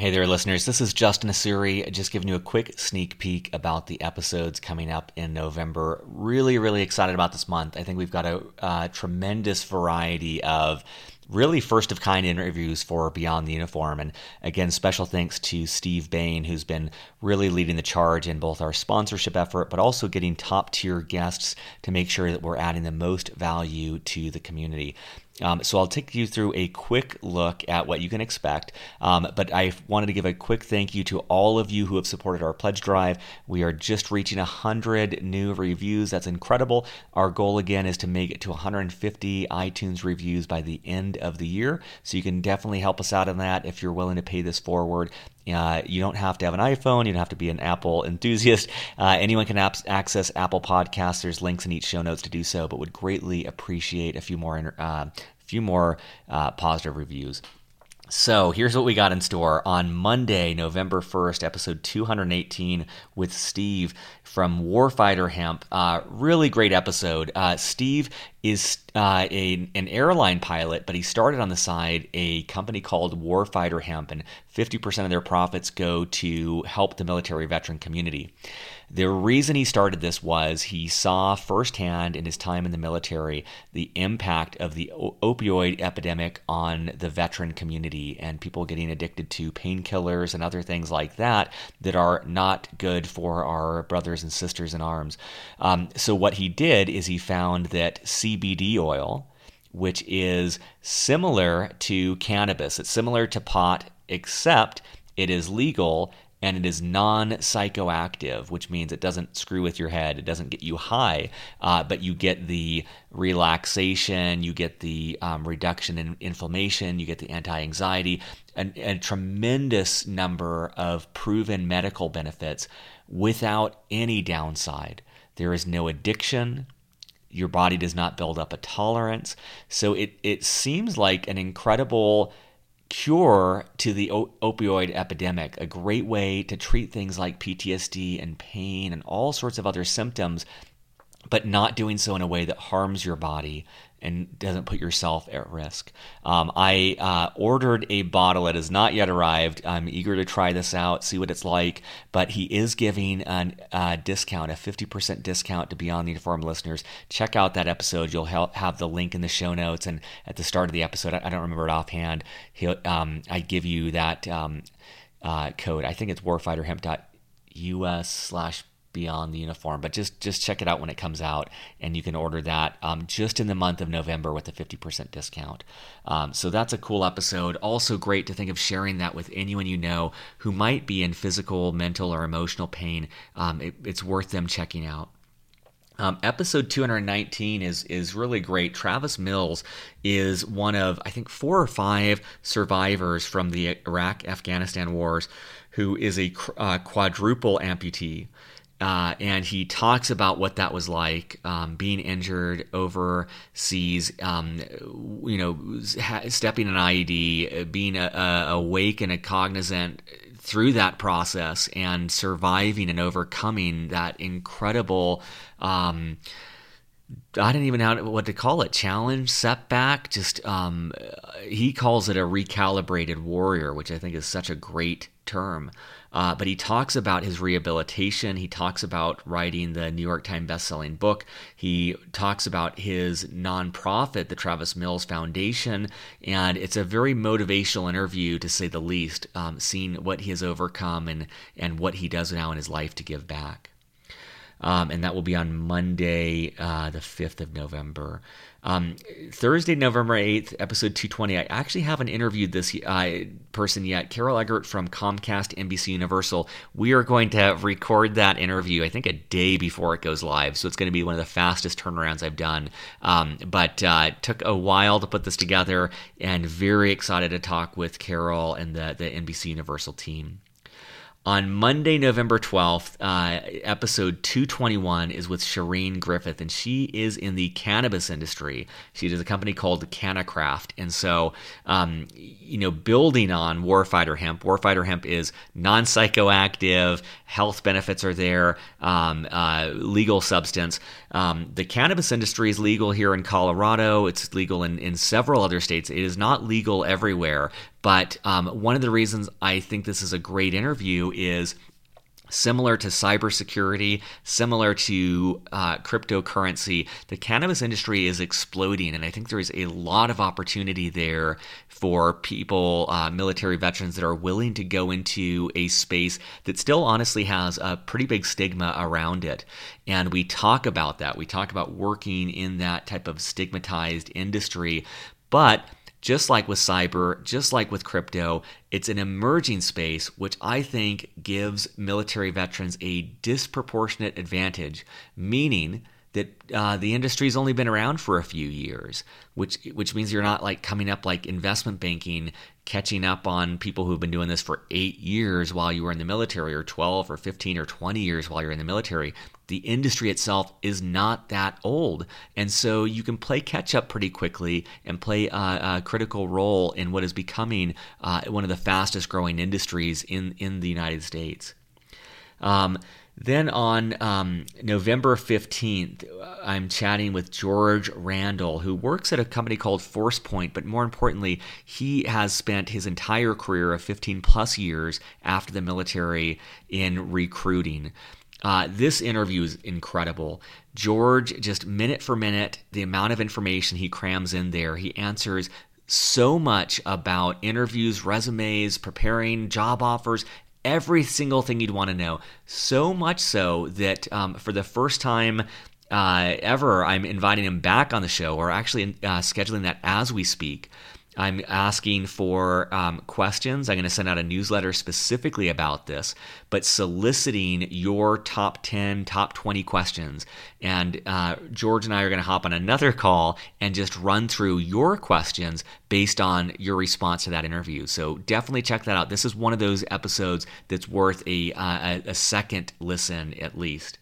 Hey there, listeners. This is Justin Asuri, just giving you a quick sneak peek about the episodes coming up in November. Really excited about this month. I think we've got a tremendous variety of really first-of-kind interviews for Beyond the Uniform. And again, special thanks to Steve Bain, who's been really leading the charge in both our sponsorship effort, but also getting top-tier guests to make sure that we're adding the most value to the community. So I'll take you through a quick look at what you can expect, but I wanted to give a quick thank you to all of you who have supported our pledge drive. We are just reaching 100 new reviews. That's incredible. Our goal again is to make it to 150 iTunes reviews by the end of the year, so you can definitely help us out on that if you're willing to pay this forward. You don't have to have an iPhone. You don't have to be an Apple enthusiast. Anyone can access Apple Podcasts. There's links in each show notes to do so, but would greatly appreciate a few more positive reviews. So here's what we got in store on Monday, November 1st, episode 218 with Steve from Warfighter Hemp. Really great episode. Steve is an airline pilot, but he started on the side a company called Warfighter Hemp, and 50% of their profits go to help the military veteran community. The reason he started this was he saw firsthand in his time in the military the impact of the opioid epidemic on the veteran community and people getting addicted to painkillers and other things like that that are not good for our brothers and sisters in arms. So what he did is he found that CBD oil, which is similar to cannabis, it's similar to pot, except it is legal and it is non-psychoactive, which means it doesn't screw with your head. It doesn't get you high, but you get the relaxation, you get the reduction in inflammation, you get the anti-anxiety, and a tremendous number of proven medical benefits without any downside. There is no addiction. Your body does not build up a tolerance. So it seems like an incredible cure to the opioid epidemic, a great way to treat things like PTSD and pain and all sorts of other symptoms, but not doing so in a way that harms your body and doesn't put yourself at risk. I ordered a bottle. It has not yet arrived. I'm eager to try this out, see what it's like, but he is giving a discount, a 50% discount to Beyond the Uniform listeners. Check out that episode. You'll have the link in the show notes, and at the start of the episode, I don't remember it offhand, I give you that code. I think it's warfighterhemp.us/Beyond the Uniform, but just check it out when it comes out, and you can order that just in the month of November with a 50% discount. So that's a cool episode. Also great to think of sharing that with anyone you know who might be in physical, mental, or emotional pain. It's worth them checking out. Episode 219 is really great. Travis Mills is one of, I think, 4 or 5 survivors from the Iraq-Afghanistan wars who is a quadruple amputee. And he talks about what that was like, being injured overseas, stepping an IED, being awake and cognizant through that process and surviving and overcoming that incredible, I don't even know what to call it, challenge, setback, just he calls it a recalibrated warrior, which I think is such a great term. But he talks about his rehabilitation. He talks about writing the New York Times bestselling book. He talks about his nonprofit, the Travis Mills Foundation, and it's a very motivational interview, to say the least, seeing what he has overcome and what he does now in his life to give back. And that will be on Monday, the 5th of November. Thursday, November 8th, episode 220. I actually haven't interviewed this person yet, Carol Eggert from Comcast NBC Universal. We are going to record that interview, I think, a day before it goes live, so it's going to be one of the fastest turnarounds I've done. But it took a while to put this together, and very excited to talk with Carol and the NBC Universal team. On Monday, November 12th, episode 221 is with Shireen Griffith, and she is in the cannabis industry. She does a company called CannaCraft, and so, building on Warfighter Hemp is non-psychoactive, health benefits are there, legal substance. The cannabis industry is legal here in Colorado. It's legal in several other states. It is not legal everywhere, But one of the reasons I think this is a great interview is similar to cybersecurity, similar to cryptocurrency, the cannabis industry is exploding, and I think there is a lot of opportunity there for people, military veterans that are willing to go into a space that still honestly has a pretty big stigma around it. And we talk about that. We talk about working in that type of stigmatized industry, but just like with cyber, just like with crypto, it's an emerging space, which I think gives military veterans a disproportionate advantage, meaning that the industry's only been around for a few years, which means you're not like coming up like investment banking, catching up on people who've been doing this for 8 years while you were in the military, or 12 or 15 or 20 years while you're in the military. The industry itself is not that old, and so you can play catch up pretty quickly and play a critical role in what is becoming one of the fastest growing industries in the United States. Then on November 15th, I'm chatting with George Randall, who works at a company called ForcePoint, but more importantly, he has spent his entire career of 15 plus years after the military in recruiting. This interview is incredible. George, just minute for minute, the amount of information he crams in there, he answers so much about interviews, resumes, preparing job offers, every single thing you'd want to know. So much so that for the first time ever, I'm inviting him back on the show, or actually scheduling that as we speak. I'm asking for questions. I'm going to send out a newsletter specifically about this, but soliciting your top 10, top 20 questions. And George and I are going to hop on another call and just run through your questions based on your response to that interview. So definitely check that out. This is one of those episodes that's worth a second listen at least.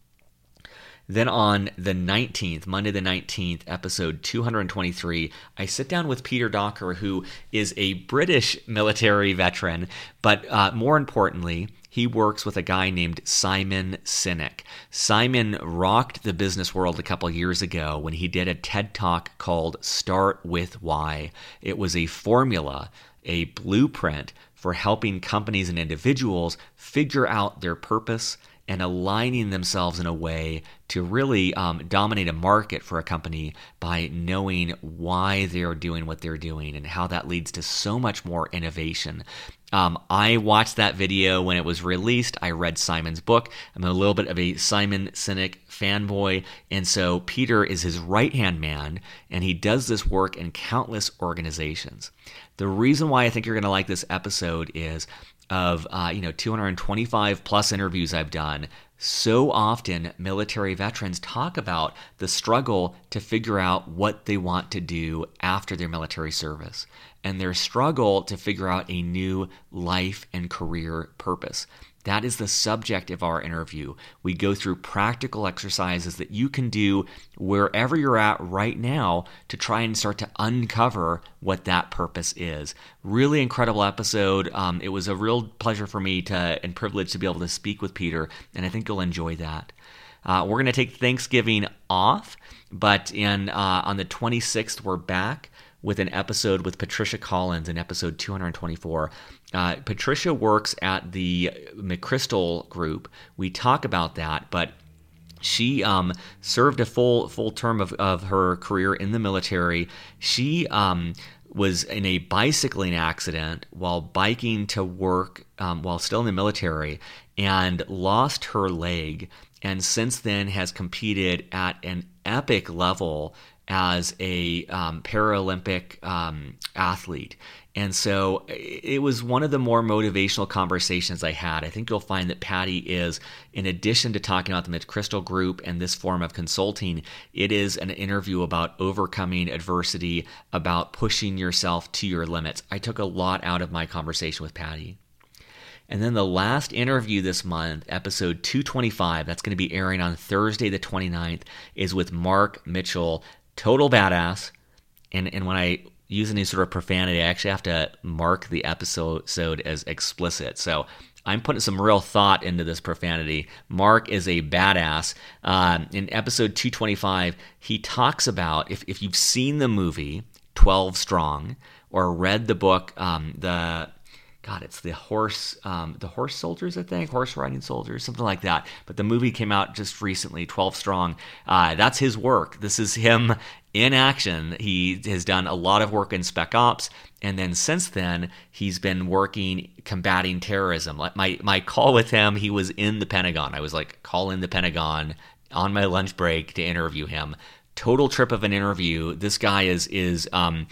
Then on the 19th, Monday the 19th, episode 223, I sit down with Peter Docker, who is a British military veteran, but more importantly, he works with a guy named Simon Sinek. Simon rocked the business world a couple years ago when he did a TED Talk called Start With Why. It was a formula, a blueprint for helping companies and individuals figure out their purpose and aligning themselves in a way to really dominate a market for a company by knowing why they're doing what they're doing and how that leads to so much more innovation. I watched that video when it was released. I read Simon's book. I'm a little bit of a Simon Sinek fanboy, and so Peter is his right-hand man, and he does this work in countless organizations. The reason why I think you're going to like this episode is of 225 plus interviews I've done, so often military veterans talk about the struggle to figure out what they want to do after their military service and their struggle to figure out a new life and career purpose. That is the subject of our interview. We go through practical exercises that you can do wherever you're at right now to try and start to uncover what that purpose is. Really incredible episode. It was a real pleasure for me and privilege to be able to speak with Peter, and I think you'll enjoy that. We're going to take Thanksgiving off, but on the 26th, we're back with an episode with Patricia Collins in episode 224. Patricia works at the McChrystal Group. We talk about that, but she served a full term of her career in the military. She was in a bicycling accident while biking to work while still in the military and lost her leg, and since then has competed at an epic level as a Paralympic athlete. And so it was one of the more motivational conversations I had. I think you'll find that Patty is, in addition to talking about the McChrystal Group and this form of consulting, it is an interview about overcoming adversity, about pushing yourself to your limits. I took a lot out of my conversation with Patty. And then the last interview this month, episode 225, that's going to be airing on Thursday the 29th, is with Mark Mitchell, total badass. And when I use any sort of profanity, I actually have to mark the episode as explicit. So I'm putting some real thought into this profanity. Mark is a badass. In episode 225, he talks about, if you've seen the movie 12 Strong, or read the book, it's the horse soldiers, I think, horse riding soldiers, something like that. But the movie came out just recently, 12 Strong. That's his work. This is him in action. He has done a lot of work in Spec Ops, and then since then, he's been working combating terrorism. Like my call with him, he was in the Pentagon. I was like, call in the Pentagon on my lunch break to interview him. Total trip of an interview. This guy is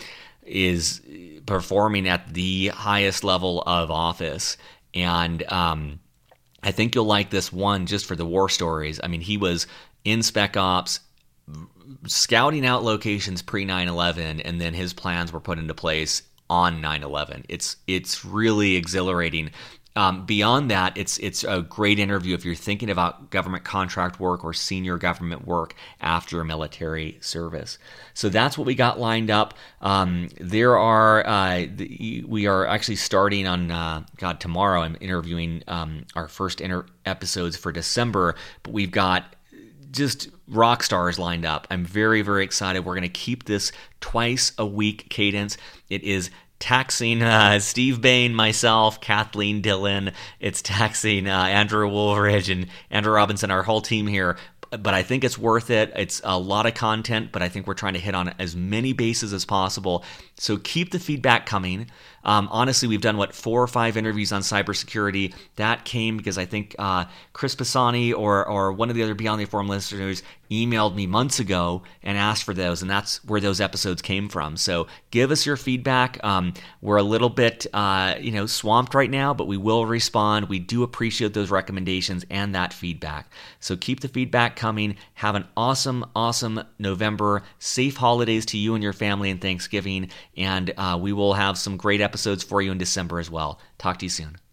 performing at the highest level of office, and I think you'll like this one just for the war stories. I mean, he was in Spec Ops, scouting out locations pre 9/11, and then his plans were put into place on 9/11. It's really exhilarating. Beyond that, it's a great interview if you're thinking about government contract work or senior government work after military service. So that's what we got lined up. We are actually starting on tomorrow. I'm interviewing our first episodes for December, but we've got just rock stars lined up. I'm very, very excited. We're going to keep this twice a week cadence. It is taxing Steve Bain, myself, Kathleen Dillon. It's taxing Andrew Woolridge and Andrew Robinson, our whole team here. But I think it's worth it. It's a lot of content, but I think we're trying to hit on as many bases as possible. So keep the feedback coming. Honestly, we've done, 4 or 5 interviews on cybersecurity. That came because I think Chris Pisani or one of the other Beyond the Forum listeners emailed me months ago and asked for those, and that's where those episodes came from. So give us your feedback. We're a little bit swamped right now, but we will respond. We do appreciate those recommendations and that feedback. So keep the feedback coming. Have an awesome, awesome November. Safe holidays to you and your family and Thanksgiving. And we will have some great episodes for you in December as well. Talk to you soon.